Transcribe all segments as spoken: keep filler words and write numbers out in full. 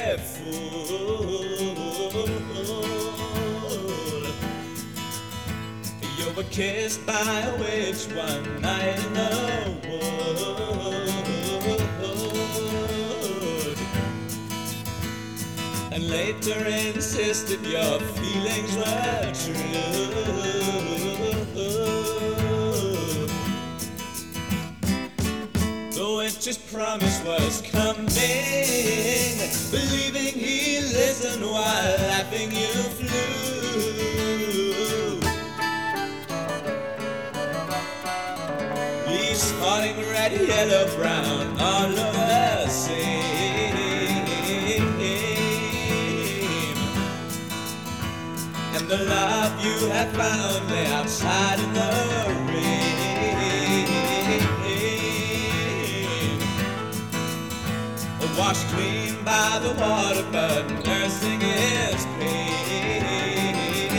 fool. You were kissed by a witch one night in the wood, and later insisted your feelings were true. The witch's promise was coming, believing he listened while laughing you flew. Leaves falling red, yellow, brown all over the same, and the love you had found lay outside in the rain. Washed clean by the water, but nursing his pain.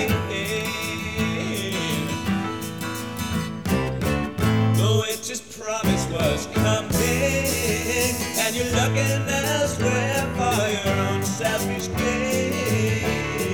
The witch's promise was coming, and you're looking elsewhere for your own selfish gain.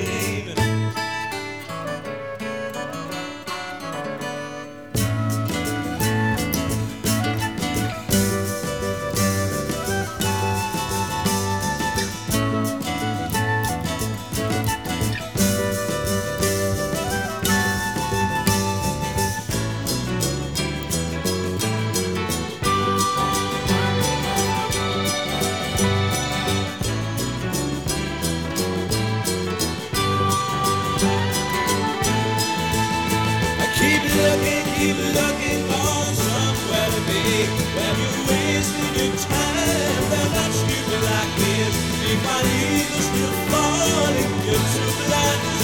Keep looking, keep looking for somewhere to be. When you're wasting your time, they're not stupid like this. Keep my eagles still falling, you're too blind to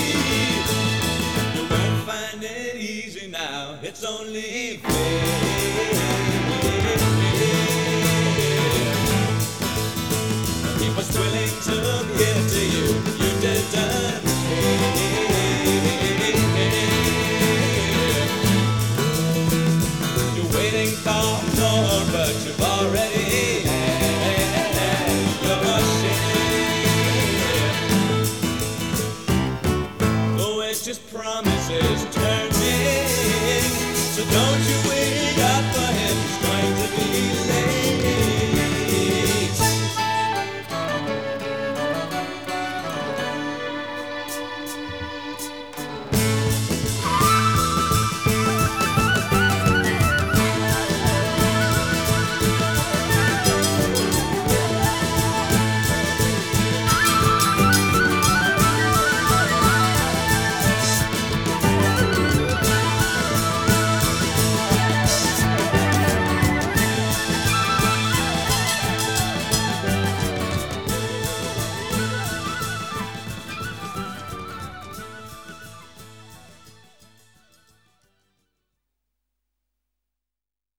see. You won't find it easy now, it's only fair.